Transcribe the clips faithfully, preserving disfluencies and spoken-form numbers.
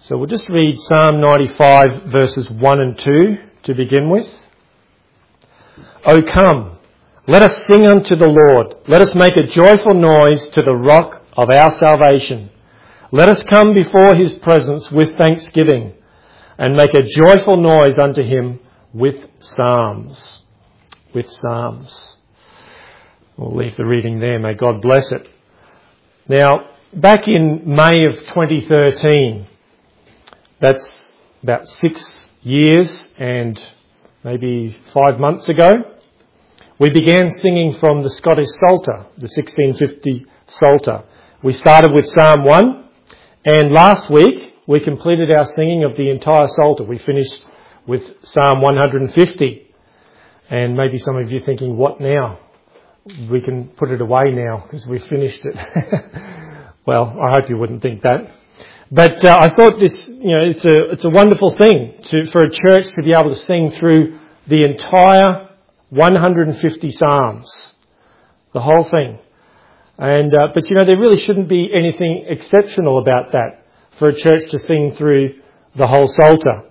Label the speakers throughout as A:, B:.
A: So we'll just read Psalm ninety-five verses one and two to begin with. O come, let us sing unto the Lord. Let us make a joyful noise to the rock of our salvation. Let us come before his presence with thanksgiving and make a joyful noise unto him with psalms. With psalms. We'll leave the reading there. May God bless it. Now, back in May of twenty thirteen, that's about six years and maybe five months ago, we began singing from the Scottish Psalter, the sixteen fifty Psalter. We started with Psalm one, and last week we completed our singing of the entire Psalter. We finished with Psalm one hundred fifty. And maybe some of you are thinking, what now? We can put it away now because we finished it. Well, I hope you wouldn't think that. But uh, I thought this, you know, it's a it's a wonderful thing to for a church to be able to sing through the entire one hundred fifty psalms, the whole thing. And uh, but you know, there really shouldn't be anything exceptional about that for a church to sing through the whole Psalter.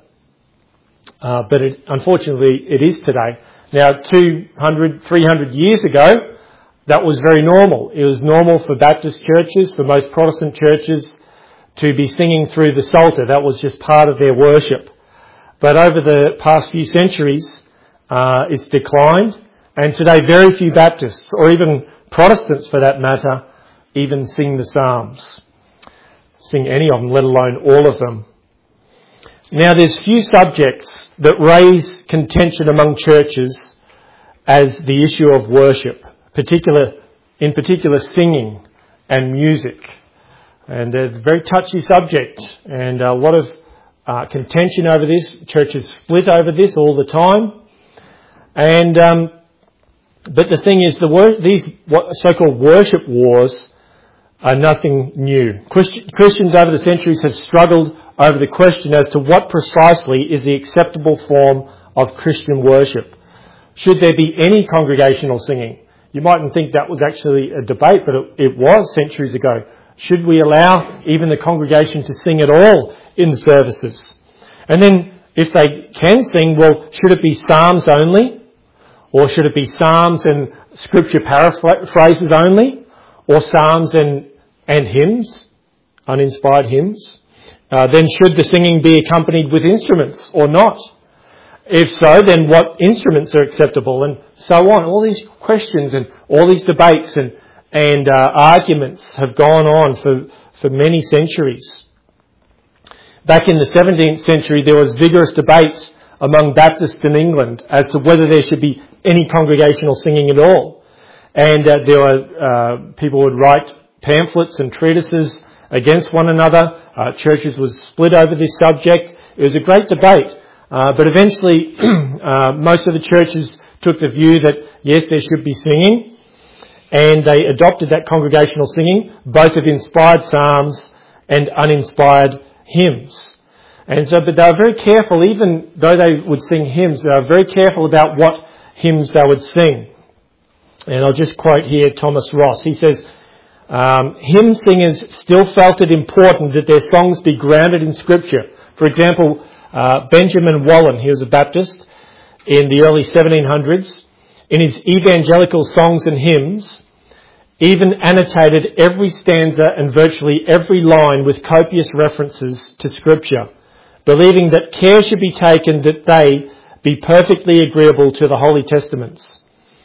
A: Uh, but it, unfortunately, it is today. Now, two hundred, three hundred years ago, that was very normal. It was normal for Baptist churches, for most Protestant churches, to be singing through the Psalter. That was just part of their worship. But over the past few centuries, uh, it's declined. And today, very few Baptists, or even Protestants for that matter, even sing the Psalms. Sing any of them, let alone all of them. Now, there's few subjects that raise contention among churches as the issue of worship, particular, in particular singing and music. And it's a very touchy subject, and a lot of uh, contention over this. Churches split over this all the time. And um, but the thing is, the wor- these so-called worship wars are nothing new. Christ- Christians over the centuries have struggled over the question as to what precisely is the acceptable form of Christian worship. Should there be any congregational singing? You mightn't think that was actually a debate, but it, it was centuries ago. Should we allow even the congregation to sing at all in the services? And then if they can sing, well, should it be psalms only? Or should it be psalms and scripture paraphrases only? Or psalms and, and hymns, uninspired hymns? Uh, then should the singing be accompanied with instruments or not? If so, then what instruments are acceptable, and so on. All these questions and all these debates and, and uh, arguments have gone on for, for many centuries. Back in the seventeenth century, there was vigorous debates among Baptists in England as to whether there should be any congregational singing at all. And uh, there were uh, people would write pamphlets and treatises against one another. Uh, churches were split over this subject. It was a great debate. Uh, but eventually, uh, most of the churches took the view that, yes, there should be singing. And they adopted that congregational singing, both of inspired psalms and uninspired hymns. And so, but they were very careful, even though they would sing hymns, they were very careful about what hymns they would sing. And I'll just quote here Thomas Ross. He says, Um, hymn singers still felt it important that their songs be grounded in Scripture. For example, uh, Benjamin Wallen, he was a Baptist in the early seventeen hundreds, in his evangelical songs and hymns, even annotated every stanza and virtually every line with copious references to Scripture, believing that care should be taken that they be perfectly agreeable to the Holy Testaments.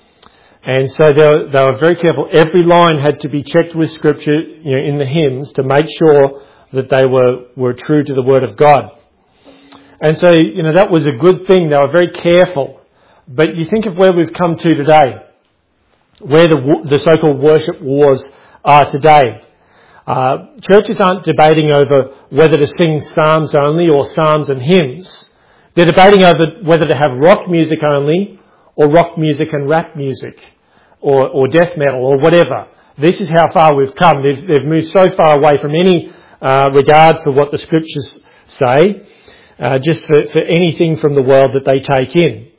A: And so they were, they were very careful. Every line had to be checked with Scripture, you know, in the hymns to make sure that they were, were true to the Word of God. And so, you know, that was a good thing. They were very careful. But you think of where we've come to today, where the, the so-called worship wars are today. Uh, churches aren't debating over whether to sing psalms only or psalms and hymns. They're debating over whether to have rock music only or rock music and rap music, or, or death metal, or whatever. This is how far we've come. They've, they've moved so far away from any uh, regard for what the Scriptures say, uh, just for, for anything from the world that they take in.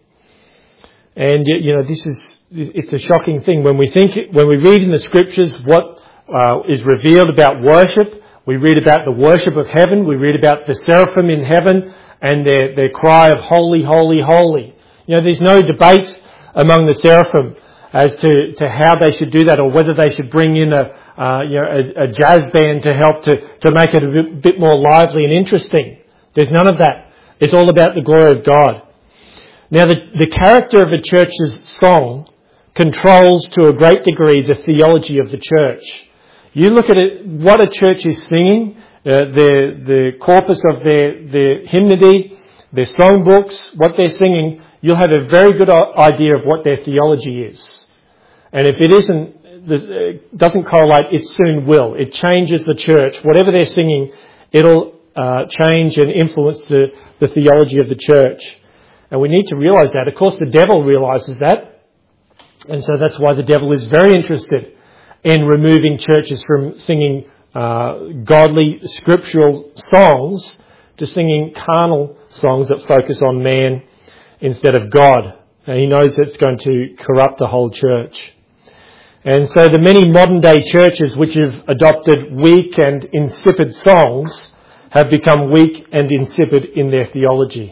A: And, you know, this is, it's a shocking thing. When we think, when we read in the Scriptures what uh, is revealed about worship, We read about the worship of heaven. We read about the seraphim in heaven and their, their cry of holy, holy, holy. You know, there's no debate among the seraphim as to, to how they should do that, or whether they should bring in a, uh, you know, a, a jazz band to help to, to make it a bit, bit more lively and interesting. There's none of that. It's all about the glory of God. Now, the, the character of a church's song controls to a great degree the theology of the church. You look at it, what a church is singing, uh, the, the corpus of their, their hymnody, their songbooks, what they're singing, you'll have a very good idea of what their theology is. And if it isn't, it doesn't correlate, it soon will. It changes the church. Whatever they're singing, it'll uh, change and influence the, the theology of the church. And we need to realise that. Of course, the devil realises that. And so that's why the devil is very interested in removing churches from singing uh, godly scriptural songs to singing carnal songs that focus on man instead of God. And he knows it's going to corrupt the whole church. And so the many modern day churches which have adopted weak and insipid songs have become weak and insipid in their theology.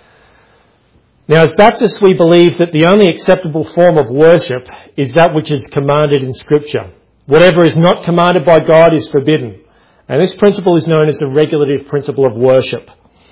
A: Now, as Baptists, we believe that the only acceptable form of worship is that which is commanded in Scripture. Whatever is not commanded by God is forbidden. And this principle is known as the regulative principle of worship.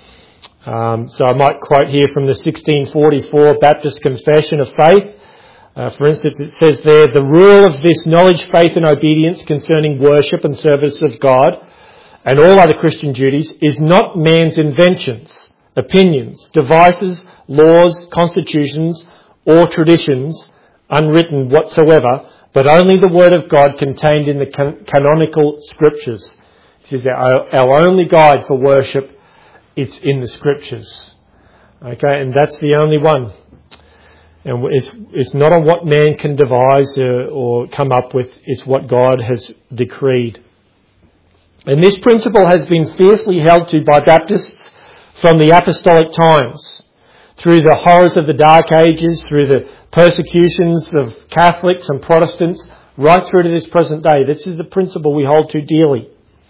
A: Um, so I might quote here from the sixteen forty-four Baptist Confession of Faith. Uh, for instance, it says there, the rule of this knowledge, faith and obedience concerning worship and service of God and all other Christian duties is not man's inventions, opinions, devices, laws, constitutions, or traditions, unwritten whatsoever, but only the Word of God contained in the can- canonical Scriptures. This is our, our only guide for worship. It's in the Scriptures. Okay, and that's the only one. And it's, it's not on what man can devise uh, or come up with, it's what God has decreed. And this principle has been fiercely held to by Baptists from the apostolic times, through the horrors of the Dark Ages, through the persecutions of Catholics and Protestants, right through to this present day. This is a principle we hold to dearly.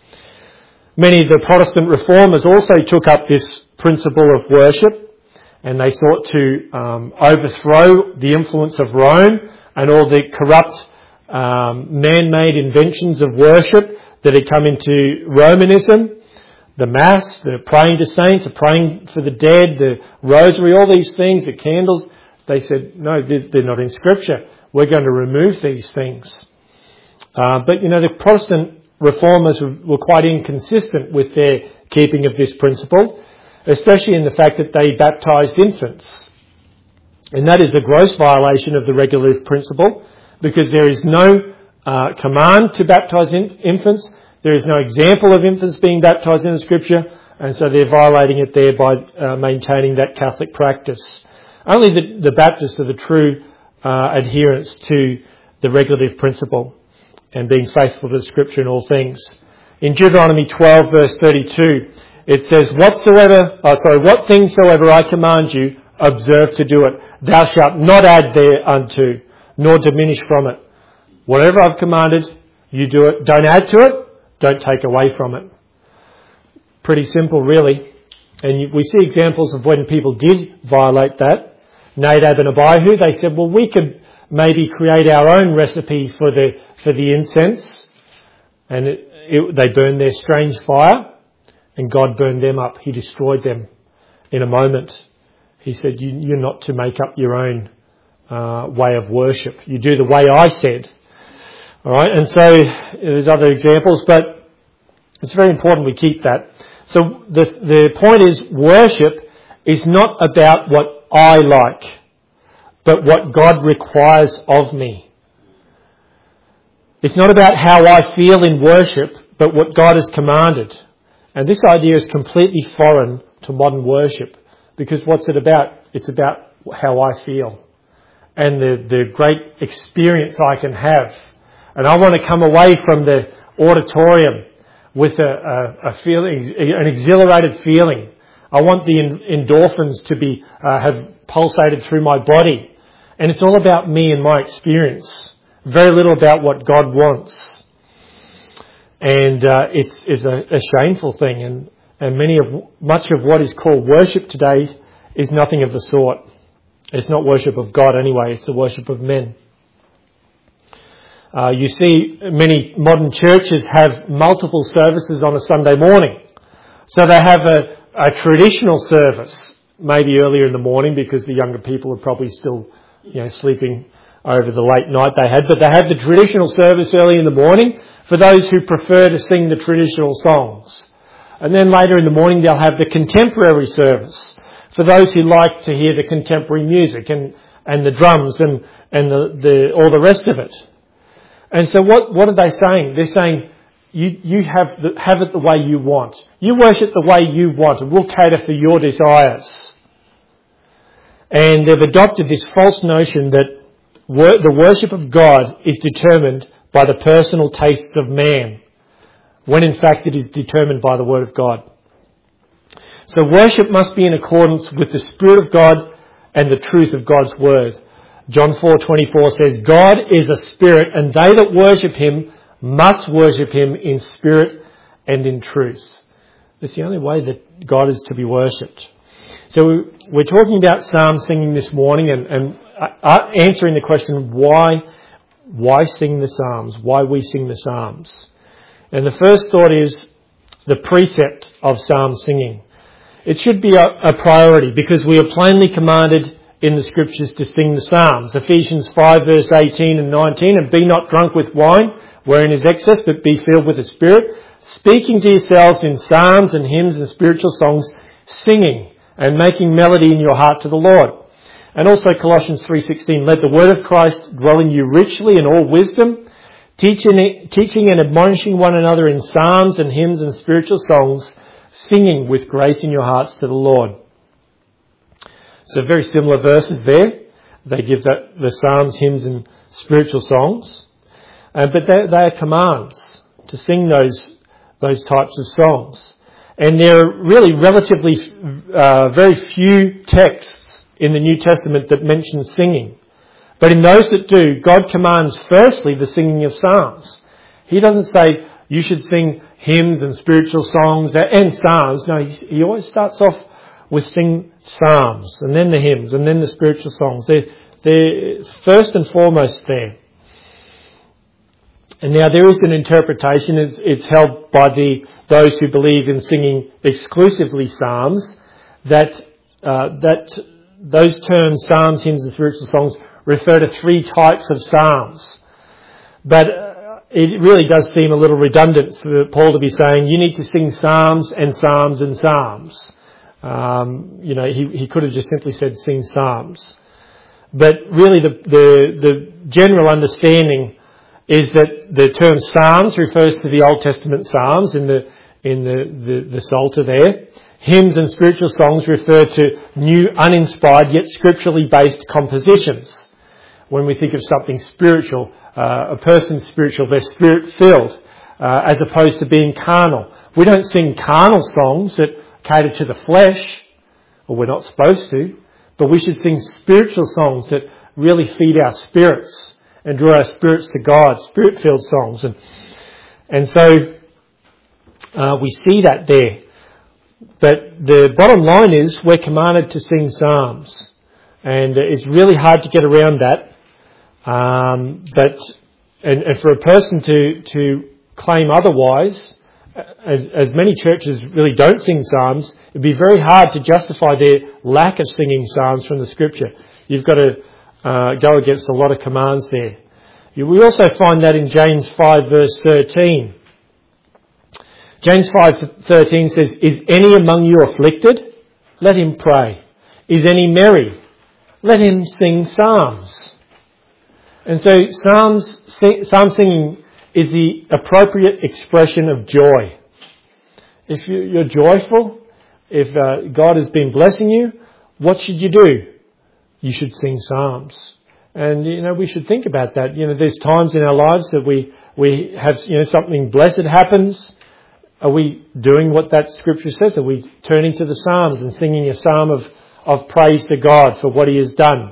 A: Many of the Protestant reformers also took up this principle of worship, and they sought to um, overthrow the influence of Rome and all the corrupt um, man-made inventions of worship that had come into Romanism. The Mass, the praying to saints, the praying for the dead, the rosary, all these things, the candles. They said, no, they're not in Scripture. We're going to remove these things. Uh, but, you know, the Protestant reformers were quite inconsistent with their keeping of this principle, especially in the fact that they baptised infants. And that is a gross violation of the regulative principle, because there is no uh, command to baptise in- infants. There is no example of infants being baptised in the Scripture, and so they're violating it there by uh, maintaining that Catholic practice. Only the, the Baptists are the true uh, adherents to the regulative principle and being faithful to the Scripture in all things. In Deuteronomy twelve, verse thirty-two, it says, "Whatsoever, oh, sorry, what things soever I command you, observe to do it. Thou shalt not add thereunto, nor diminish from it." Whatever I've commanded, you do it. Don't add to it. Don't take away from it. Pretty simple, really. And we see examples of when people did violate that. Nadab and Abihu, they said, well, we could maybe create our own recipe for the for the incense. And it, it, they burned their strange fire, and God burned them up. He destroyed them in a moment. He said, you, you're not to make up your own uh, way of worship. You do the way I said. All right, and so there's other examples, but it's very important we keep that. So the the point is, worship is not about what I like, but what God requires of me. It's not about how I feel in worship, but what God has commanded. And this idea is completely foreign to modern worship, because what's it about? It's about how I feel and the, the great experience I can have. And I want to come away from the auditorium with a, a, a feeling, an exhilarated feeling. I want the endorphins to be uh, have pulsated through my body, and it's all about me and my experience. Very little about what God wants. And uh, it's, it's a, a shameful thing. And, and many of much of what is called worship today is nothing of the sort. It's not worship of God anyway. It's the worship of men. Uh, you see many modern churches have multiple services on a Sunday morning. So they have a, a traditional service, maybe earlier in the morning because the younger people are probably still, you know, sleeping over the late night they had. But they have the traditional service early in the morning for those who prefer to sing the traditional songs. And then later in the morning they'll have the contemporary service for those who like to hear the contemporary music and, and the drums and, and the, the, all the rest of it. And so what, what are they saying? They're saying, you, you have, the, have it the way you want. You worship the way you want and we'll cater for your desires. And they've adopted this false notion that wor- the worship of God is determined by the personal tastes of man, when in fact it is determined by the Word of God. So worship must be in accordance with the Spirit of God and the truth of God's Word. John four twenty-four says, God is a spirit, and they that worship him must worship him in spirit and in truth. It's the only way that God is to be worshipped. So we're talking about psalm singing this morning and, and answering the question, why, why sing the psalms? Why we sing the psalms? And the first thought is the precept of psalm singing. It should be a, a priority because we are plainly commanded in the scriptures to sing the psalms. Ephesians five verse eighteen and nineteen, and be not drunk with wine, wherein is excess, but be filled with the Spirit, speaking to yourselves in psalms and hymns and spiritual songs, singing and making melody in your heart to the Lord. And also Colossians three sixteen, let the word of Christ dwell in you richly in all wisdom, teaching, teaching and admonishing one another in psalms and hymns and spiritual songs, singing with grace in your hearts to the Lord. So very similar verses there. They give that, the psalms, hymns and spiritual songs. Uh, but they, they are commands to sing those, those types of songs. And there are really relatively uh, very few texts in the New Testament that mention singing. But in those that do, God commands firstly the singing of psalms. He doesn't say you should sing hymns and spiritual songs and psalms. No, he, he always starts off with sing psalms and then the hymns and then the spiritual songs. They're, they're first and foremost there. And now there is an interpretation, it's, it's held by the those who believe in singing exclusively psalms, that uh, that those terms, psalms, hymns and spiritual songs, refer to three types of psalms. But uh, it really does seem a little redundant for Paul to be saying, you need to sing psalms and psalms and psalms. Um, you know, he, he could have just simply said sing psalms. But really the, the, the general understanding is that the term psalms refers to the Old Testament psalms in the, in the, the, the Psalter there. Hymns and spiritual songs refer to new, uninspired, yet scripturally based compositions. When we think of something spiritual, uh, a person's spiritual, they're spirit-filled, uh, as opposed to being carnal. We don't sing carnal songs that cater to the flesh, or we're not supposed to, but we should sing spiritual songs that really feed our spirits and draw our spirits to God, spirit-filled songs. And, and so uh, we see that there. But the bottom line is we're commanded to sing psalms. And it's really hard to get around that. Um, but and, and for a person to, to claim otherwise, as, as many churches really don't sing psalms, it'd be very hard to justify their lack of singing psalms from the scripture. You've got to uh, go against a lot of commands there. We also find that in James five verse thirteen. James five thirteen says, is any among you afflicted? Let him pray. Is any merry? Let him sing psalms. And so psalms, psalm singing is the appropriate expression of joy. If you're joyful, if uh, God has been blessing you, what should you do? You should sing psalms. And, you know, we should think about that. You know, there's times in our lives that we, we have, you know, something blessed happens. Are we doing what that scripture says? Are we turning to the psalms and singing a psalm of, of praise to God for what he has done?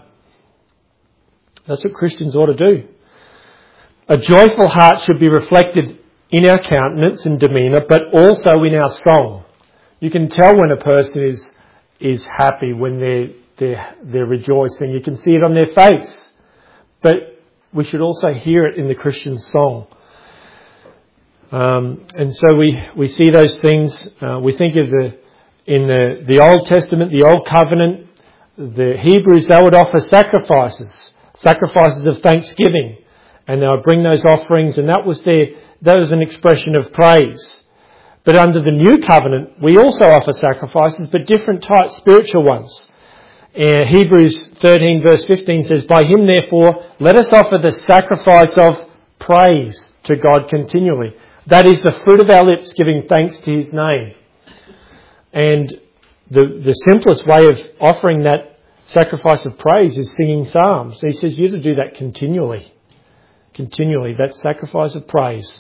A: That's what Christians ought to do. A joyful heart should be reflected in our countenance and demeanour, but also in our song. You can tell when a person is is happy, when they're, they're, they're rejoicing. You can see it on their face. But we should also hear it in the Christian song. Um, and so we, we see those things. Uh, we think of the in the, the Old Testament, the Old Covenant, the Hebrews, they would offer sacrifices, sacrifices of thanksgiving. And they would bring those offerings, and that was their, that was an expression of praise. But under the New Covenant, we also offer sacrifices, but different types, spiritual ones. Uh, Hebrews thirteen verse fifteen says, "By him therefore, let us offer the sacrifice of praise to God continually. That is the fruit of our lips, giving thanks to his name." And the, the simplest way of offering that sacrifice of praise is singing psalms. He says you're to do that continually. Continually, that sacrifice of praise.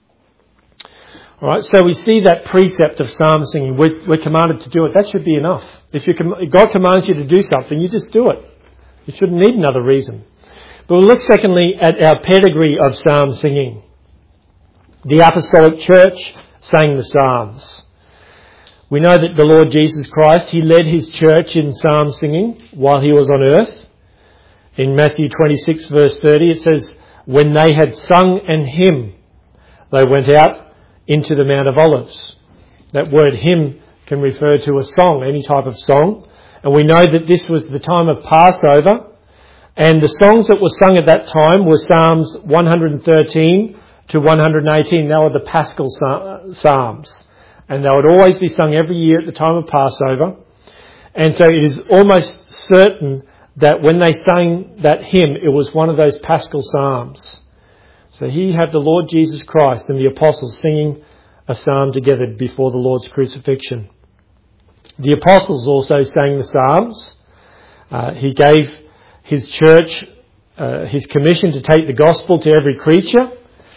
A: All right, so we see that precept of psalm singing. We're, we're commanded to do it. That should be enough. If you com- God commands you to do something, you just do it. You shouldn't need another reason. But we'll look secondly at our pedigree of psalm singing. The Apostolic Church sang the psalms. We know that the Lord Jesus Christ, he led his church in psalm singing while he was on earth. In Matthew twenty-six verse thirty it says, "When they had sung an hymn, they went out into the Mount of Olives." That word hymn can refer to a song, any type of song. And we know that this was the time of Passover. And the songs that were sung at that time were Psalms one hundred thirteen to one hundred eighteen. They were the Paschal Psalms. And they would always be sung every year at the time of Passover. And so it is almost certain that when they sang that hymn, it was one of those Paschal Psalms. So here you have the Lord Jesus Christ and the apostles singing a psalm together before the Lord's crucifixion. The apostles also sang the psalms. Uh, he gave his church uh, his commission to take the gospel to every creature.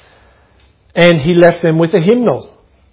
A: And he left them with a hymnal.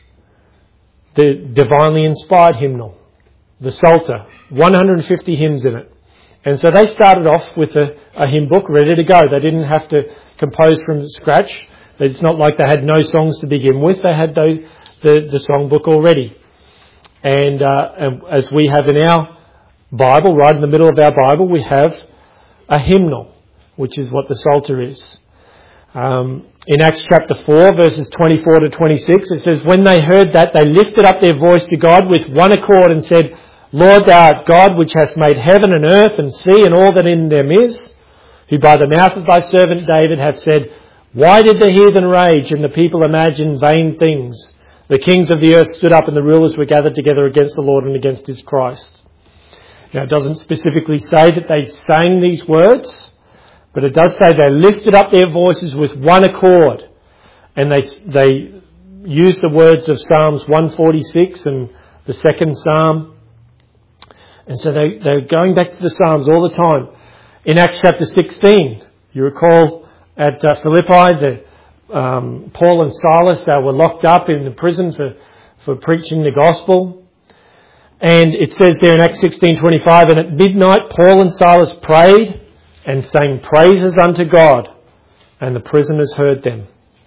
A: The divinely inspired hymnal. The Psalter. one hundred fifty hymns in it. And so they started off with a, a hymn book ready to go. They didn't have to compose from scratch. It's not like they had no songs to begin with. They had the, the, the songbook already. And, uh, and as we have in our Bible, right in the middle of our Bible, we have a hymnal, which is what the Psalter is. Um, in Acts chapter four, verses twenty-four to twenty-six, it says, "When they heard that, they lifted up their voice to God with one accord and said, Lord, thou art God, which hast made heaven and earth and sea and all that in them is, who by the mouth of thy servant David hath said, Why did the heathen rage and the people imagine vain things? The kings of the earth stood up and the rulers were gathered together against the Lord and against his Christ." Now, it doesn't specifically say that they sang these words, but it does say they lifted up their voices with one accord. And they they used the words of Psalms one forty-six and the second Psalm. And so they, they're going back to the Psalms all the time. In Acts chapter sixteen, you recall at uh, Philippi, the, um, Paul and Silas, they were locked up in the prison for, for preaching the gospel. And it says there in Acts sixteen twenty-five, "And at midnight Paul and Silas prayed and sang praises unto God, and the prisoners heard them."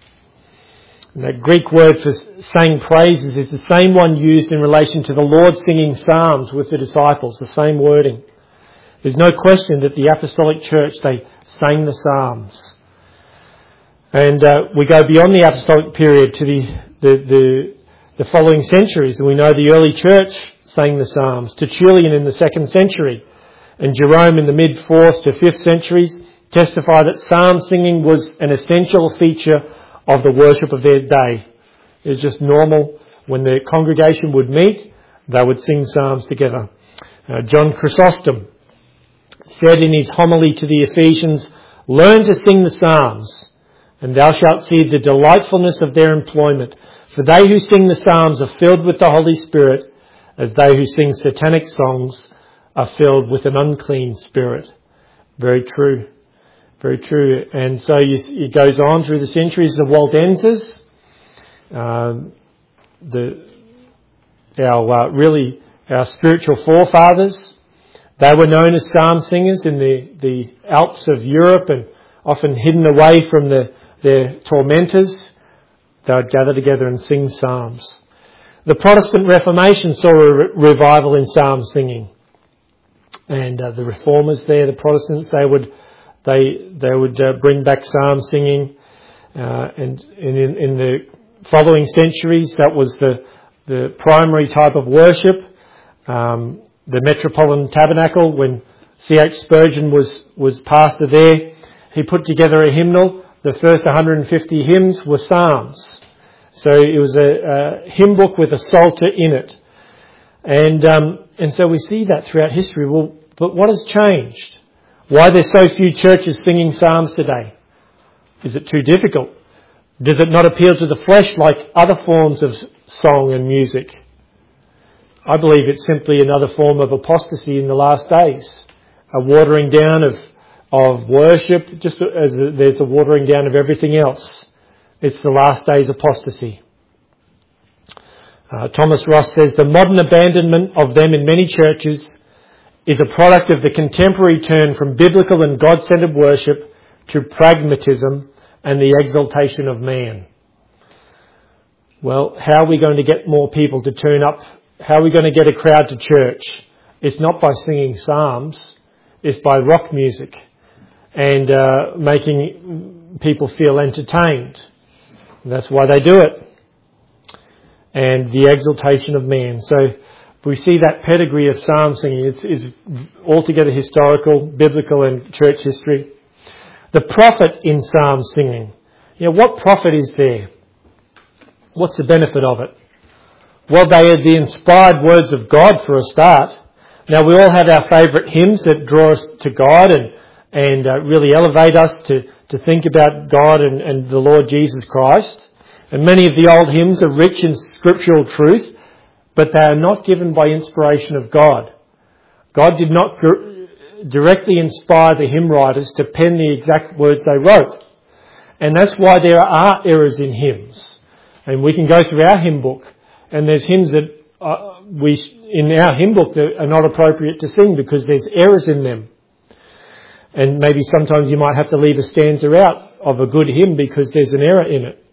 A: And that Greek word for saying praises is the same one used in relation to the Lord singing psalms with the disciples, the same wording. There's no question that the Apostolic Church, they sang the psalms. And uh, we go beyond the Apostolic period to the, the, the, the following centuries. And we know the early church sang the psalms. Tertullian in the second century and Jerome in the mid-fourth to fifth centuries testify that psalm singing was an essential feature of the worship of their day. It was just normal. When the congregation would meet, they would sing psalms together. Uh, John Chrysostom said in his homily to the Ephesians, "Learn to sing the psalms, and thou shalt see the delightfulness of their employment. For they who sing the psalms are filled with the Holy Spirit, as they who sing satanic songs are filled with an unclean spirit." Very true. Very true. And so you, it goes on through the centuries. The Waldenses, uh, the, our, uh, really, our spiritual forefathers, they were known as psalm singers in the, the Alps of Europe and often hidden away from the, their tormentors. they would gather together and sing psalms. The Protestant Reformation saw a re- revival in psalm singing. And uh, the reformers there, the Protestants, they would they they would uh, bring back psalm singing. Uh, and in, in the following centuries, that was the, the primary type of worship. Um, the Metropolitan Tabernacle, when C H Spurgeon was, was pastor there, he put together a hymnal. The first one hundred fifty hymns were psalms. So it was a, a hymn book with a psalter in it. And um, and so we see that throughout history. Well, but what has changed? Why are there so few churches singing psalms today? Is it too difficult? Does it not appeal to the flesh like other forms of song and music? I believe it's simply another form of apostasy in the last days. A watering down of, of worship, just as there's a watering down of everything else. It's the last days apostasy. Uh, Thomas Ross says, the modern abandonment of them in many churches is a product of the contemporary turn from biblical and God-centered worship to pragmatism and the exaltation of man. Well, how are we going to get more people to turn up? How are we going to get a crowd to church? It's not by singing psalms. It's by rock music and uh, making people feel entertained. That's why they do it. And the exaltation of man. So we see that pedigree of psalm singing. It's, it's altogether historical, biblical and church history. The profit in psalm singing. You know, what profit is there? What's the benefit of it? Well, they are the inspired words of God for a start. Now, we all have our favourite hymns that draw us to God and, and uh, really elevate us to, to think about God and, and the Lord Jesus Christ. And many of the old hymns are rich in scriptural truth, but they are not given by inspiration of God. God did not directly inspire the hymn writers to pen the exact words they wrote. And that's why there are errors in hymns. And we can go through our hymn book, and there's hymns that uh, we in our hymn book that are not appropriate to sing because there's errors in them. And maybe sometimes you might have to leave a stanza out of a good hymn because there's an error in it.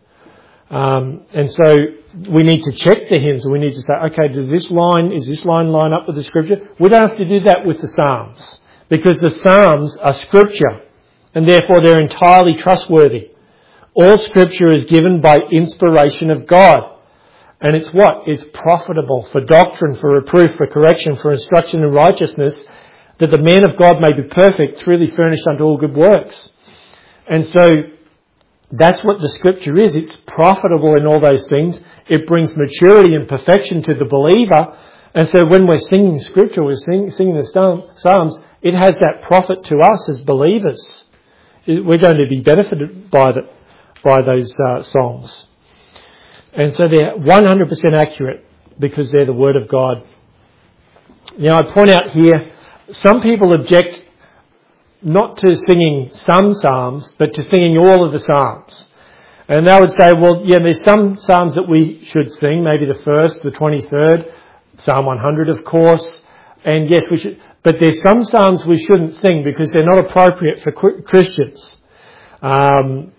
A: Um, and so we need to check the hymns. We need to say, okay, does this line, is this line line up with the scripture? We don't have to do that with the Psalms because the Psalms are scripture and therefore they're entirely trustworthy. All scripture is given by inspiration of God. And it's what? It's profitable for doctrine, for reproof, for correction, for instruction in righteousness, that the man of God may be perfect, truly furnished unto all good works. And so that's what the scripture is. It's profitable in all those things. It brings maturity and perfection to the believer. And so when we're singing scripture, we're sing, singing the Psalms, it has that profit to us as believers. We're going to be benefited by the, by those uh, songs. And so they're one hundred percent accurate because they're the Word of God. Now I point out here, some people object not to singing some psalms, but to singing all of the psalms. And they would say, well, yeah, there's some psalms that we should sing, maybe the first, the twenty-third, Psalm one hundred, of course. And yes, we should, but there's some psalms we shouldn't sing because they're not appropriate for Christians. Um,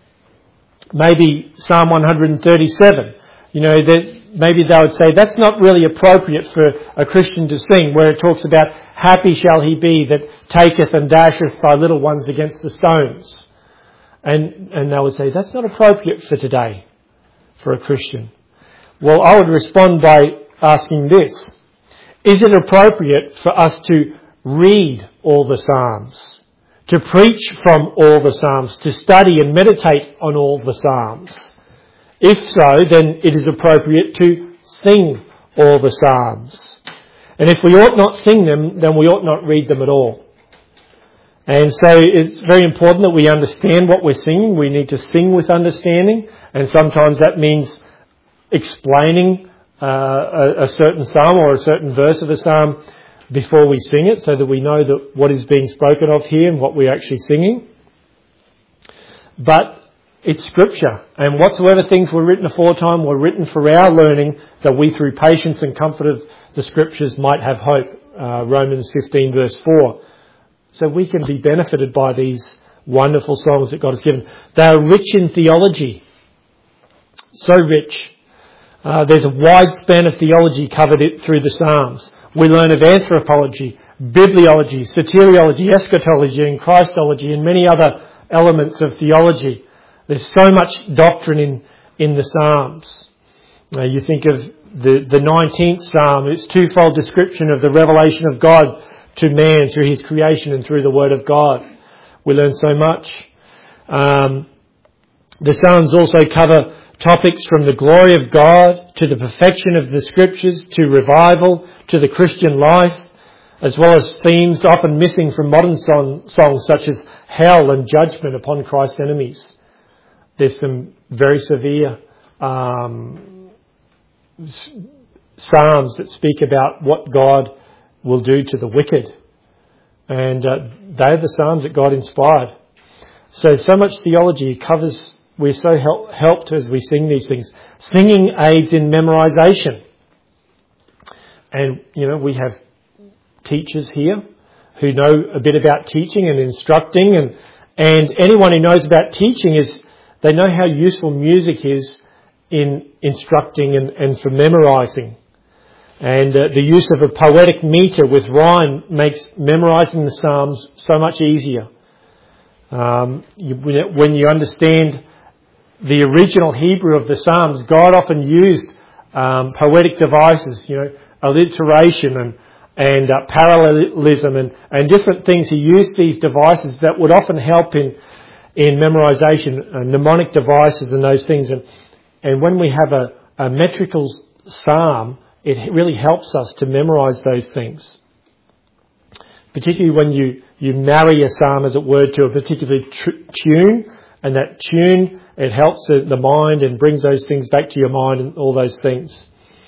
A: maybe Psalm one hundred thirty-seven. You know, that maybe they would say that's not really appropriate for a Christian to sing, where it talks about happy shall he be that taketh and dasheth thy little ones against the stones. And, and they would say that's not appropriate for today, for a Christian. Well, I would respond by asking this. Is it appropriate for us to read all the Psalms, to preach from all the Psalms, to study and meditate on all the Psalms? If so, then it is appropriate to sing all the Psalms. And if we ought not sing them, then we ought not read them at all. And so it's very important that we understand what we're singing. We need to sing with understanding. And sometimes that means explaining uh, a, a certain psalm or a certain verse of a psalm before we sing it, so that we know that what is being spoken of here and what we're actually singing. But it's scripture, and whatsoever things were written aforetime were written for our learning, that we through patience and comfort of the scriptures might have hope. Uh, Romans fifteen verse four. So we can be benefited by these wonderful songs that God has given. They are rich in theology. so rich. Uh, there's a wide span of theology covered it through the Psalms. We learn of anthropology, bibliology, soteriology, eschatology and Christology and many other elements of theology. There's so much doctrine in, in the Psalms. Uh, you think of the, the nineteenth Psalm, its twofold description of the revelation of God to man through his creation and through the Word of God. We learn so much. Um, the Psalms also cover topics from the glory of God to the perfection of the Scriptures to revival to the Christian life, as well as themes often missing from modern song, songs such as hell and judgment upon Christ's enemies. There's some very severe um, psalms that speak about what God will do to the wicked. And uh, they're the psalms that God inspired. So, so much theology covers. We're so help, helped as we sing these things. Singing aids in memorisation. And, you know, we have teachers here who know a bit about teaching and instructing. And, and anyone who knows about teaching is, they know how useful music is in instructing and, and for memorising. And uh, the use of a poetic metre with rhyme makes memorising the Psalms so much easier. Um, you, when you understand the original Hebrew of the Psalms, God often used um, poetic devices, you know, alliteration and and uh, parallelism and, and different things. He used these devices that would often help in in memorisation, uh, mnemonic devices and those things. And and when we have a, a metrical psalm, it really helps us to memorise those things. Particularly when you, you marry a psalm, as it were, to a particular tr- tune, and that tune, it helps the, the mind and brings those things back to your mind and all those things.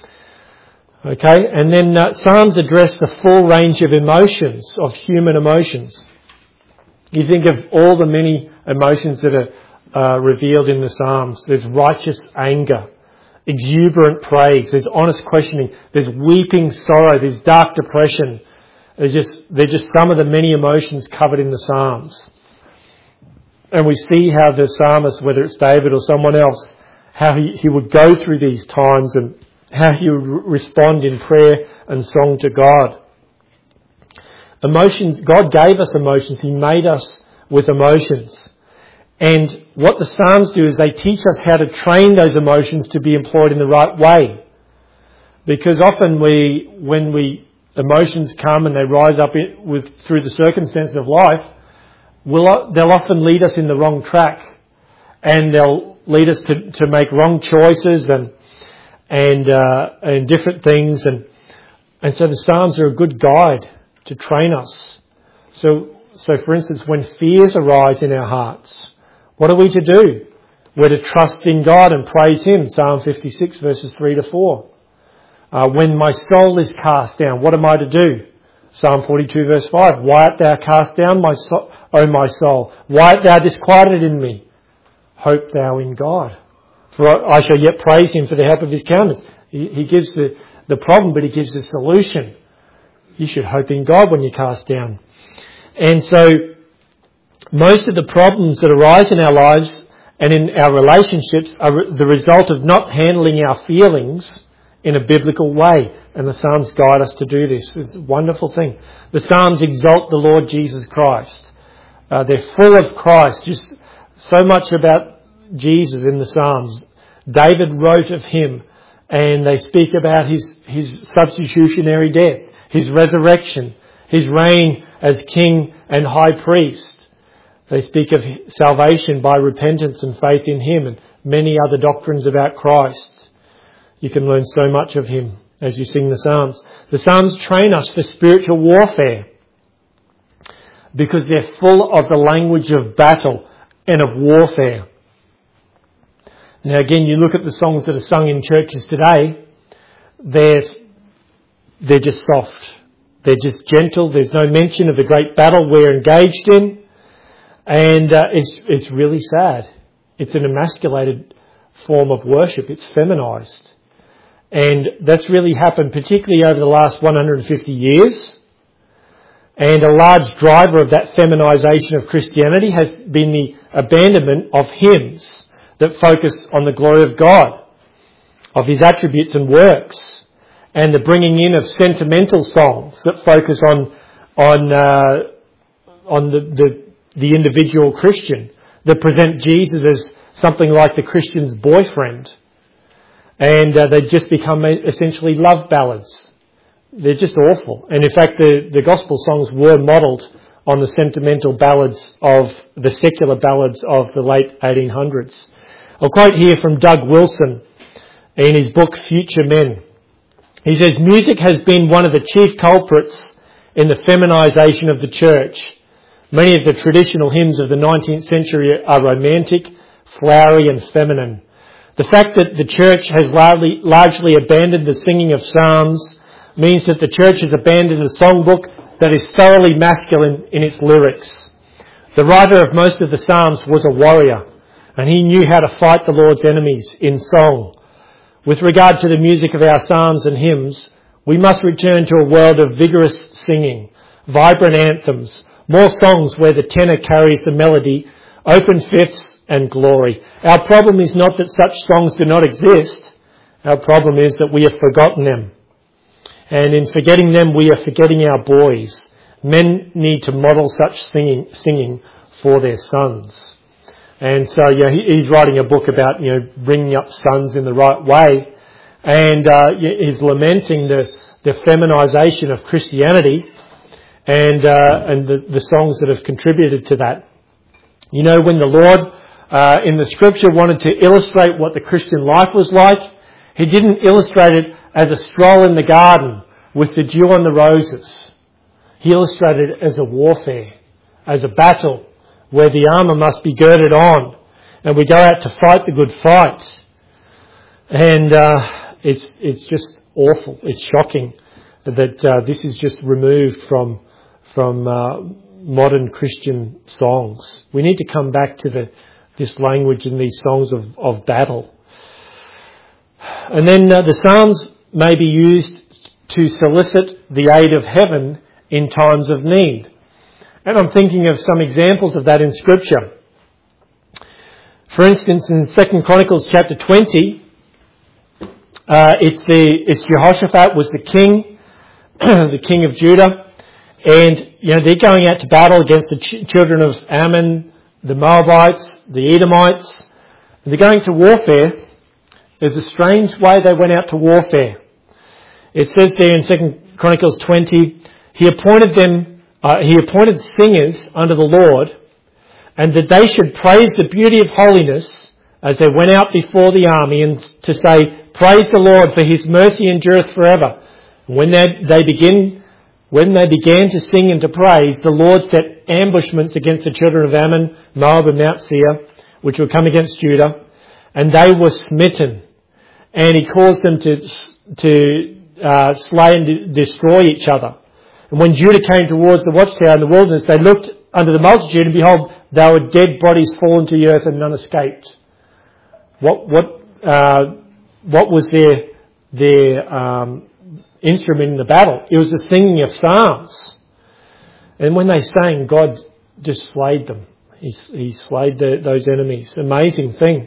A: Okay, and then uh, Psalms address the full range of emotions, of human emotions. You think of all the many emotions that are uh, revealed in the Psalms. There's righteous anger, exuberant praise, there's honest questioning, there's weeping sorrow, there's dark depression. There's just, they're just some of the many emotions covered in the Psalms. And we see how the psalmist, whether it's David or someone else, how he, he would go through these times and how he would respond in prayer and song to God. Emotions, God gave us emotions. He made us with emotions. And what the Psalms do is they teach us how to train those emotions to be employed in the right way. Because often we, when we, emotions come and they rise up in, with, through the circumstances of life, we'll, they'll often lead us in the wrong track. And they'll lead us to, to make wrong choices and, and, uh, and different things. And, and so the Psalms are a good guide to train us. So, so for instance, when fears arise in our hearts, what are we to do? We're to trust in God and praise Him. Psalm fifty-six verses three to four. Uh, when my soul is cast down, what am I to do? Psalm forty-two verse five. Why art thou cast down, my so- O my soul? Why art thou disquieted in me? Hope thou in God, for I shall yet praise Him for the help of His countenance. He, he gives the, the problem, but He gives the solution. You should hope in God when you're cast down. And so, most of the problems that arise in our lives and in our relationships are the result of not handling our feelings in a biblical way. And the Psalms guide us to do this. It's a wonderful thing. The Psalms exalt the Lord Jesus Christ. Uh, they're full of Christ. Just so much about Jesus in the Psalms. David wrote of Him, and they speak about His, his substitutionary death, His resurrection, His reign as King and High Priest. They speak of salvation by repentance and faith in Him and many other doctrines about Christ. You can learn so much of Him as you sing the Psalms. The Psalms train us for spiritual warfare because they're full of the language of battle and of warfare. Now again, you look at the songs that are sung in churches today, they're, they're just soft. They're just gentle. There's no mention of the great battle we're engaged in. And uh, it's it's really sad. It's an emasculated form of worship. It's feminised. And that's really happened particularly over the last one hundred fifty years. And a large driver of that feminisation of Christianity has been the abandonment of hymns. that focus on the glory of God, of his attributes and works, and the bringing in of sentimental songs that focus on on uh, on the, the the individual Christian, that present Jesus as something like the Christian's boyfriend, and uh, they just become essentially love ballads. They're just awful. And in fact, the, the gospel songs were modelled on the sentimental ballads of the secular ballads of the late eighteen hundreds. I'll quote here from Doug Wilson in his book Future Men. He says, "Music has been one of the chief culprits in the feminisation of the church. Many of the traditional hymns of the nineteenth century are romantic, flowery and feminine. The fact that the church has largely, largely abandoned the singing of psalms means that the church has abandoned a songbook that is thoroughly masculine in its lyrics. The writer of most of the psalms was a warrior, and he knew how to fight the Lord's enemies in song. With regard to the music of our psalms and hymns, we must return to a world of vigorous singing, vibrant anthems, more songs where the tenor carries the melody, open fifths and glory. Our problem is not that such songs do not exist. Our problem is that we have forgotten them. And in forgetting them, we are forgetting our boys. Men need to model such singing, singing for their sons." And so, you know, he, he's writing a book about, you know, bringing up sons in the right way. And uh, he's lamenting the, the feminisation of Christianity and uh, and the, the songs that have contributed to that. You know, when the Lord uh, in the Scripture wanted to illustrate what the Christian life was like, he didn't illustrate it as a stroll in the garden with the dew on the roses. He illustrated it as a warfare, as a battle, where the armour must be girded on, and we go out to fight the good fight. And uh, it's it's just awful. It's shocking that uh, this is just removed from from uh, modern Christian songs. We need to come back to the this language in these songs of, of battle. And then uh, the Psalms may be used to solicit the aid of heaven in times of need. And I'm thinking of some examples of that in Scripture. For instance, in Second Chronicles chapter twenty, uh, it's the it's Jehoshaphat was the king, the king of Judah, and you know they're going out to battle against the ch- children of Ammon, the Moabites, the Edomites. And they're going to warfare. There's a strange way they went out to warfare. It says there in Second Chronicles twenty, he appointed them. Uh, he appointed singers unto the Lord, and that they should praise the beauty of holiness as they went out before the army, and to say, "Praise the Lord, for his mercy endureth forever." And when they, they begin, when they began to sing and to praise, the Lord set ambushments against the children of Ammon, Moab, and Mount Seir, which would come against Judah, and they were smitten. And he caused them to to uh, slay and de- destroy each other. And when Judah came towards the watchtower in the wilderness, they looked under the multitude, and behold, they were dead bodies fallen to the earth, and none escaped. What what uh, what was their their um, instrument in the battle? It was the singing of psalms. And when they sang, God just slayed them. He, he slayed the, those enemies. Amazing thing.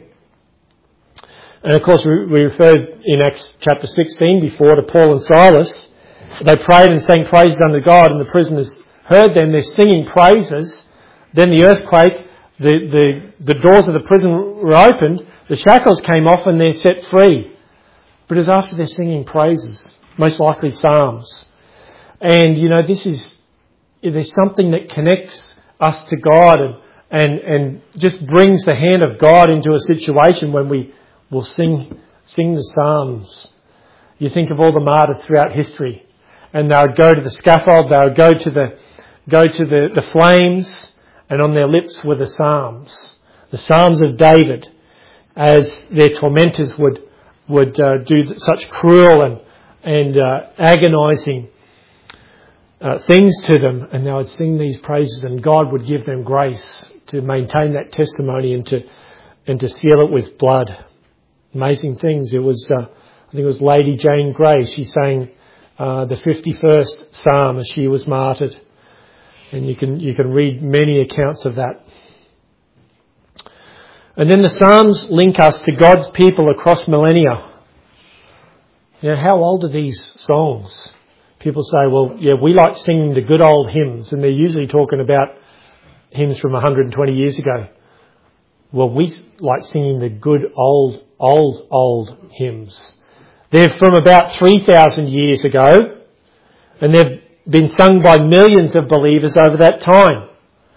A: And of course, we, we referred in Acts chapter sixteen before to Paul and Silas. They prayed and sang praises unto God, and the prisoners heard them. They're singing praises. Then the earthquake, the, the, the doors of the prison were opened, the shackles came off, and they're set free. But it's after they're singing praises, most likely psalms. And, you know, this is, there's something that connects us to God and, and, and just brings the hand of God into a situation when we will sing, sing the psalms. You think of all the martyrs throughout history. And they would go to the scaffold, they would go to the go to the, the flames, and on their lips were the psalms, the psalms of David, as their tormentors would would uh, do such cruel and and uh, agonising uh, things to them, and they would sing these praises, and God would give them grace to maintain that testimony and to and to seal it with blood. Amazing things. It was uh, I think it was Lady Jane Grey. She sang Uh, the fifty-first Psalm as she was martyred, and you can you can read many accounts of that. And then the Psalms link us to God's people across millennia. You know, how old are these songs? People say, well, yeah, we like singing the good old hymns, and they're usually talking about hymns from one hundred twenty years ago. Well, we like singing the good old, old, old hymns. They're from about three thousand years ago, and they've been sung by millions of believers over that time.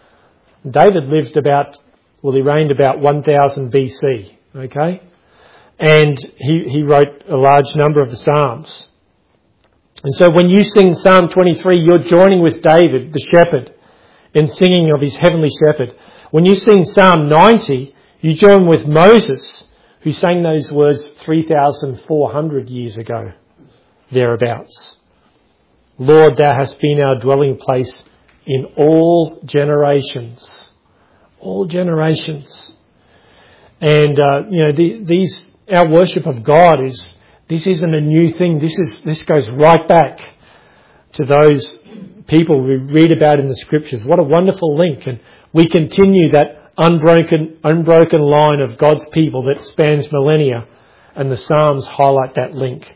A: David lived about, well, he reigned about one thousand B C, okay? And he, he wrote a large number of the Psalms. And so when you sing Psalm twenty-three, you're joining with David, the shepherd, in singing of his heavenly shepherd. When you sing Psalm ninety, you join with Moses, who sang those words three thousand four hundred years ago, thereabouts. Lord, thou hast been our dwelling place in all generations. All generations. And, uh, you know, the, these, our worship of God is, this isn't a new thing. This is, this goes right back to those people we read about in the scriptures. What a wonderful link. And we continue that unbroken, unbroken line of God's people that spans millennia. And the Psalms highlight that link.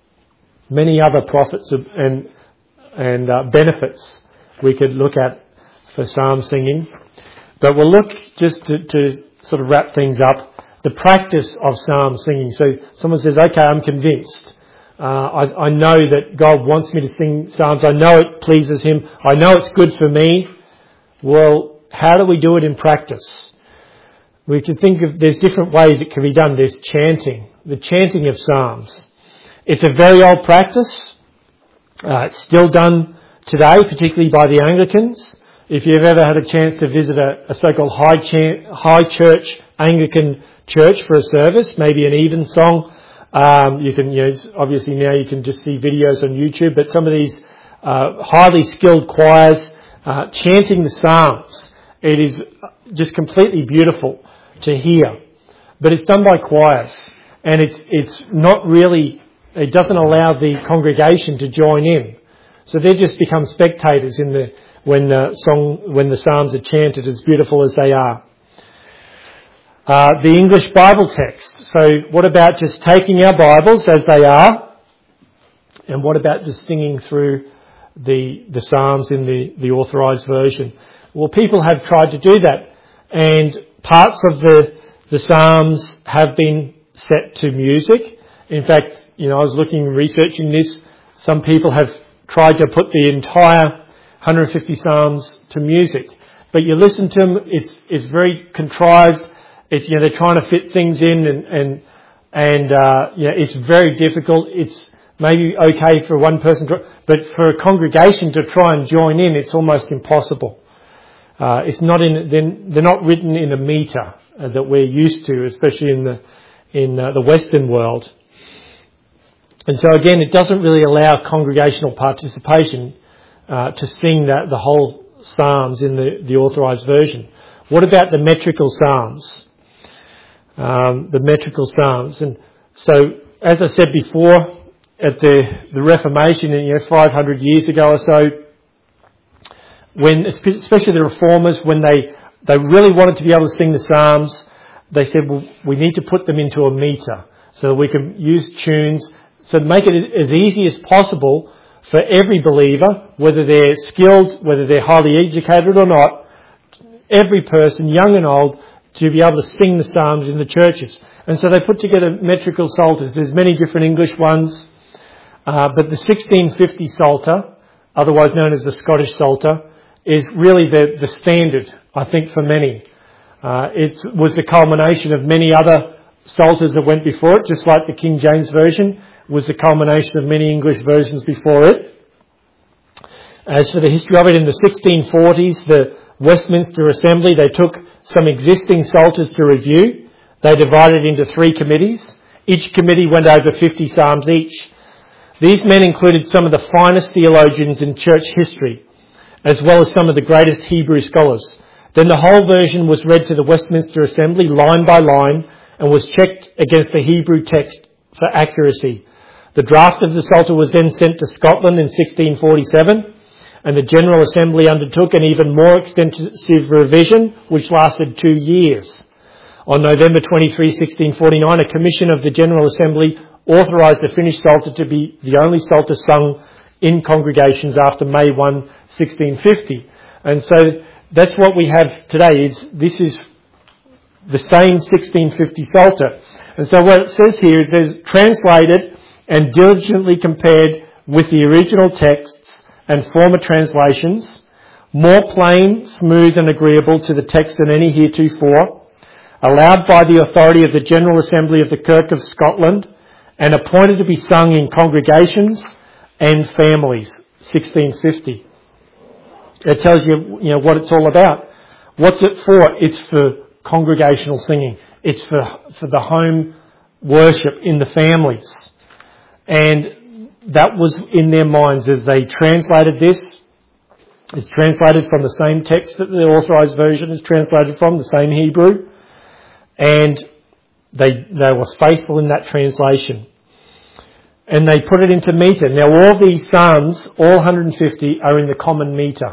A: Many other prophets and, and uh, benefits we could look at for psalm singing. But we'll look just to, to sort of wrap things up, the practice of psalm singing. So someone says, okay, I'm convinced. Uh, I, I know that God wants me to sing psalms. I know it pleases him. I know it's good for me. Well, how do we do it in practice? We can think of, there's different ways it can be done. There's chanting, the chanting of psalms. It's a very old practice. Uh, it's still done today, particularly by the Anglicans. If you've ever had a chance to visit a, a so-called high, chan- high church Anglican church for a service, maybe an evensong, um, you can, you know, obviously now you can just see videos on YouTube, but some of these uh, highly skilled choirs uh, chanting the psalms, it is just completely beautiful to hear. But it's done by choirs, and it's it's not really, it doesn't allow the congregation to join in. So they just become spectators in the when the song, when the psalms are chanted, as beautiful as they are. Uh, the English Bible text. So what about just taking our Bibles as they are, and what about just singing through the the psalms in the, the authorised version? Well, people have tried to do that, and parts of the the psalms have been set to music. In fact, you know, I was looking, researching this. Some people have tried to put the entire one hundred fifty psalms to music, but you listen to them, it's it's very contrived. It's, you know, they're trying to fit things in, and and and uh, you know, it's very difficult. It's maybe okay for one person, to, but for a congregation to try and join in, it's almost impossible. Uh, it's not in they're, they're not written in a meter uh, that we're used to, especially in the in uh, the Western world. And so again, it doesn't really allow congregational participation uh, to sing that the whole psalms in the, the authorised version. What about the metrical psalms? Um, the metrical psalms. And so, as I said before, at the, the Reformation, you know, five hundred years ago or so, when especially the Reformers, when they they really wanted to be able to sing the psalms, they said, well, we need to put them into a meter so that we can use tunes. So make it as easy as possible for every believer, whether they're skilled, whether they're highly educated or not, every person, young and old, to be able to sing the psalms in the churches. And so they put together metrical psalters. There's many different English ones, uh, but the sixteen fifty psalter, otherwise known as the Scottish psalter, is really the, the standard, I think, for many. Uh, it was the culmination of many other psalters that went before it, just like the King James Version was the culmination of many English versions before it. As for the history of it, in the sixteen forties, the Westminster Assembly, they took some existing psalters to review. They divided into three committees. Each committee went over fifty psalms each. These men included some of the finest theologians in church history, as well as some of the greatest Hebrew scholars. Then the whole version was read to the Westminster Assembly line by line and was checked against the Hebrew text for accuracy. The draft of the Psalter was then sent to Scotland in sixteen forty-seven, and the General Assembly undertook an even more extensive revision, which lasted two years. On November twenty-third, sixteen forty-nine, a commission of the General Assembly authorised the finished Psalter to be the only Psalter sung in congregations after May first, sixteen fifty. And so that's what we have today. Is this is the same sixteen fifty Psalter. And so what it says here is, it says, translated and diligently compared with the original texts and former translations, more plain, smooth and agreeable to the text than any heretofore, allowed by the authority of the General Assembly of the Kirk of Scotland, and appointed to be sung in congregations and families, sixteen fifty. It tells you, you know, what it's all about. What's it for? It's for congregational singing. It's for, for the home worship in the families. And that was in their minds as they translated this. It's translated from the same text that the Authorised Version is translated from, the same Hebrew. And they they were faithful in that translation. And they put it into metre. Now all these psalms, all one hundred fifty, are in the common metre.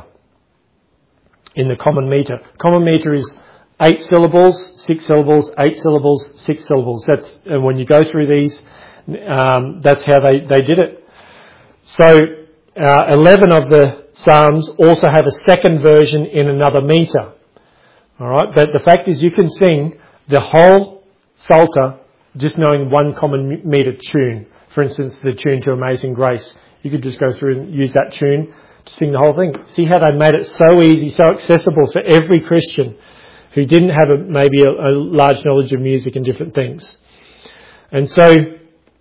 A: In the common metre. Common metre is eight syllables, six syllables, eight syllables, six syllables. That's, and when you go through these, um, that's how they, they did it. So uh, eleven of the psalms also have a second version in another metre. All right, but the fact is you can sing the whole Psalter just knowing one common metre tune. For instance, the tune to Amazing Grace. You could just go through and use that tune to sing the whole thing. See how they made it so easy, so accessible for every Christian who didn't have a, maybe a, a large knowledge of music and different things. And so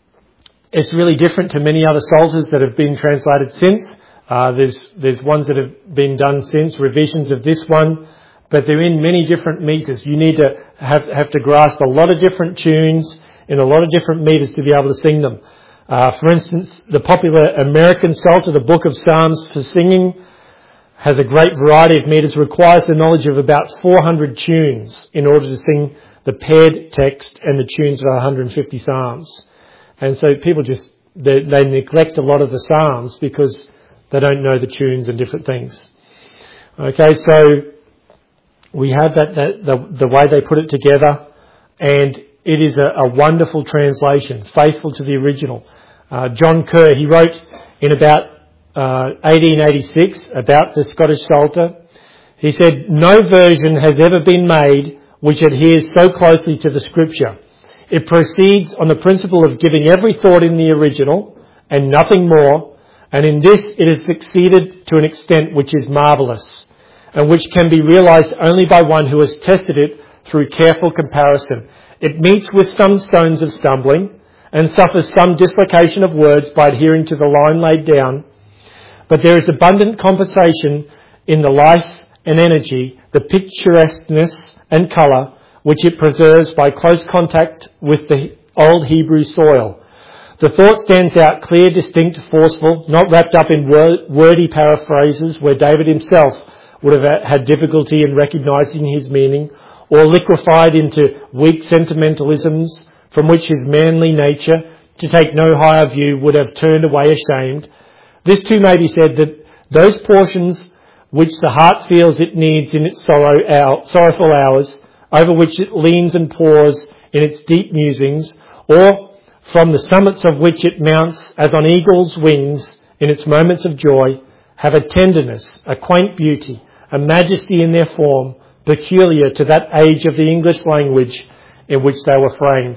A: it's really different to many other psalters that have been translated since. Uh, there's there's ones that have been done since, revisions of this one, but they're in many different metres. You need to have have to grasp a lot of different tunes in a lot of different metres to be able to sing them. Uh, for instance, the popular American Psalter, the Book of Psalms for Singing, has a great variety of metres, requires the knowledge of about four hundred tunes in order to sing the paired text and the tunes of one hundred fifty psalms. And so people just, they, they neglect a lot of the psalms because they don't know the tunes and different things. Okay, so we have that, that the, the way they put it together, and it is a, a wonderful translation, faithful to the original. Uh, John Kerr, he wrote in about uh, eighteen eighty-six about the Scottish Psalter. He said, "No version has ever been made which adheres so closely to the Scripture. It proceeds on the principle of giving every thought in the original and nothing more, and in this it has succeeded to an extent which is marvellous, and which can be realised only by one who has tested it through careful comparison. It meets with some stones of stumbling and suffers some dislocation of words by adhering to the line laid down. But there is abundant compensation in the life and energy, the picturesqueness and colour, which it preserves by close contact with the old Hebrew soil. The thought stands out clear, distinct, forceful, not wrapped up in wordy paraphrases where David himself would have had difficulty in recognising his meaning, or liquefied into weak sentimentalisms from which his manly nature, to take no higher view, would have turned away ashamed. This too may be said, that those portions which the heart feels it needs in its sorrow hour, sorrowful hours, over which it leans and pores in its deep musings, or from the summits of which it mounts as on eagle's wings in its moments of joy, have a tenderness, a quaint beauty, a majesty in their form, peculiar to that age of the English language in which they were framed."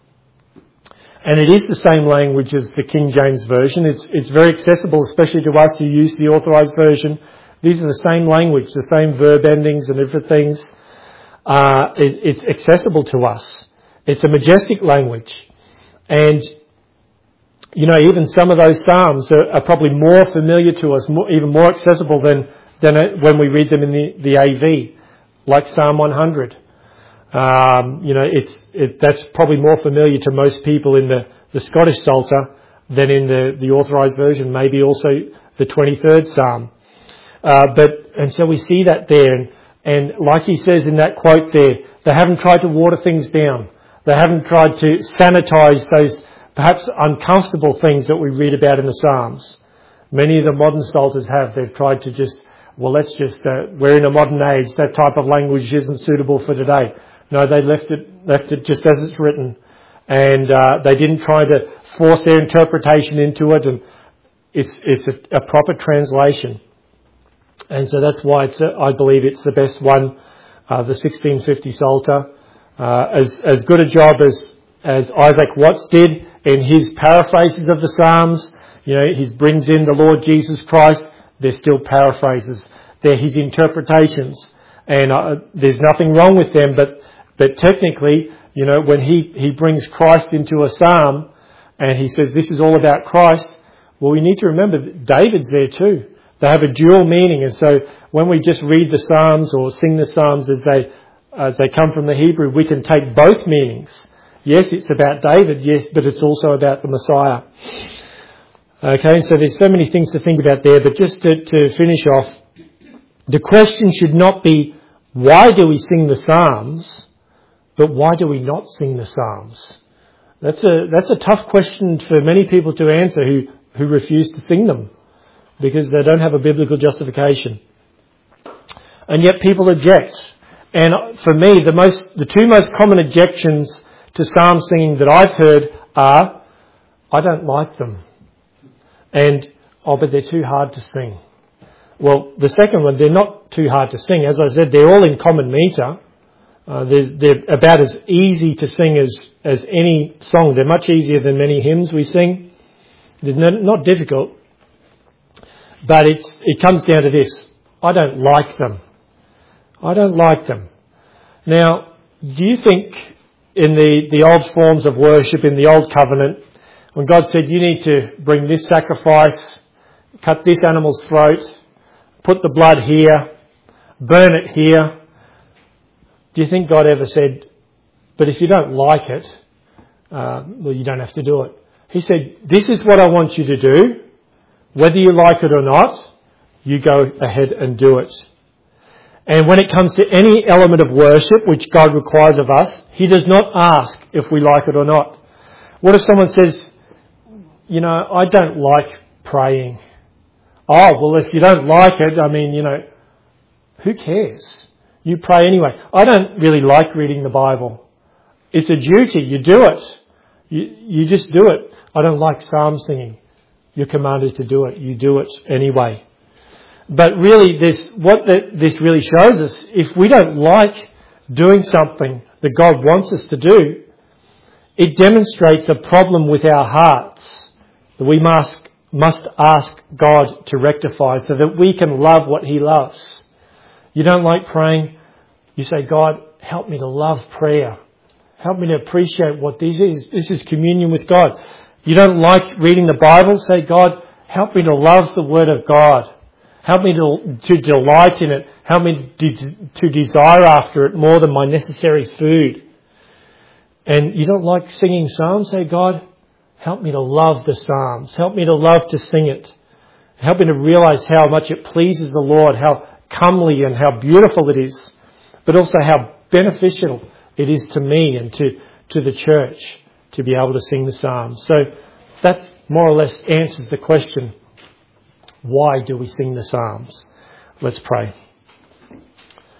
A: And it is the same language as the King James Version. It's, it's very accessible, especially to us who use the Authorised Version. These are the same language, the same verb endings and different things. Uh, it, it's accessible to us. It's a majestic language. And, you know, even some of those psalms are, are probably more familiar to us, more, even more accessible than, than when we read them in the, the A V, like Psalm one hundred. Um, you know, it's it, that's probably more familiar to most people in the, the Scottish Psalter than in the, the Authorised Version, maybe also the twenty-third Psalm. Uh, but, and so we see that there, and, and like he says in that quote there, they haven't tried to water things down. They haven't tried to sanitise those perhaps uncomfortable things that we read about in the Psalms. Many of the modern Psalters have. They've tried to just, well, let's just, uh, we're in a modern age. That type of language isn't suitable for today. No, they left it, left it just as it's written. And uh, they didn't try to force their interpretation into it. And it's, it's a, a proper translation. And so that's why it's a, I believe it's the best one, uh, the sixteen fifty Psalter. Uh, as, as good a job as, as Isaac Watts did in his paraphrases of the Psalms. You know, he brings in the Lord Jesus Christ. They're still paraphrases. They're his interpretations. And uh, there's nothing wrong with them, but, but technically, you know, when he, he brings Christ into a psalm and he says this is all about Christ, well, we need to remember that David's there too. They have a dual meaning. And so when we just read the Psalms or sing the Psalms as they, as they come from the Hebrew, we can take both meanings. Yes, it's about David, yes, but it's also about the Messiah. Okay, so there's so many things to think about there, but just to, to finish off, the question should not be, why do we sing the Psalms, but why do we not sing the Psalms? That's a, that's a tough question for many people to answer who, who refuse to sing them, because they don't have a biblical justification. And yet people object. And for me, the most, the two most common objections to psalm singing that I've heard are, I don't like them. And, oh, but they're too hard to sing. Well, the second one, they're not too hard to sing. As I said, they're all in common metre. Uh, they're, they're about as easy to sing as, as any song. They're much easier than many hymns we sing. They're not difficult. But it's, it comes down to this. I don't like them. I don't like them. Now, do you think in the, the old forms of worship, in the old covenant, when God said you need to bring this sacrifice, cut this animal's throat, put the blood here, burn it here, do you think God ever said, but if you don't like it, uh, well, you don't have to do it? He said, this is what I want you to do. Whether you like it or not, you go ahead and do it. And when it comes to any element of worship which God requires of us, He does not ask if we like it or not. What if someone says, you know, I don't like praying. Oh, well, if you don't like it, I mean, you know, who cares? You pray anyway. I don't really like reading the Bible. It's a duty. You do it. You, you just do it. I don't like psalm singing. You're commanded to do it. You do it anyway. But really, this, what the, this really shows us, if we don't like doing something that God wants us to do, it demonstrates a problem with our hearts that we must, must ask God to rectify so that we can love what He loves. You don't like praying, you say, God, help me to love prayer. Help me to appreciate what this is. This is communion with God. You don't like reading the Bible, say, God, help me to love the Word of God. Help me to, to delight in it. Help me to, to desire after it more than my necessary food. And you don't like singing psalms, say, God, help me to love the psalms. Help me to love to sing it. Help me to realise how much it pleases the Lord, how comely and how beautiful it is, but also how beneficial it is to me and to, to the church to be able to sing the psalms. So that more or less answers the question, why do we sing the psalms? Let's pray.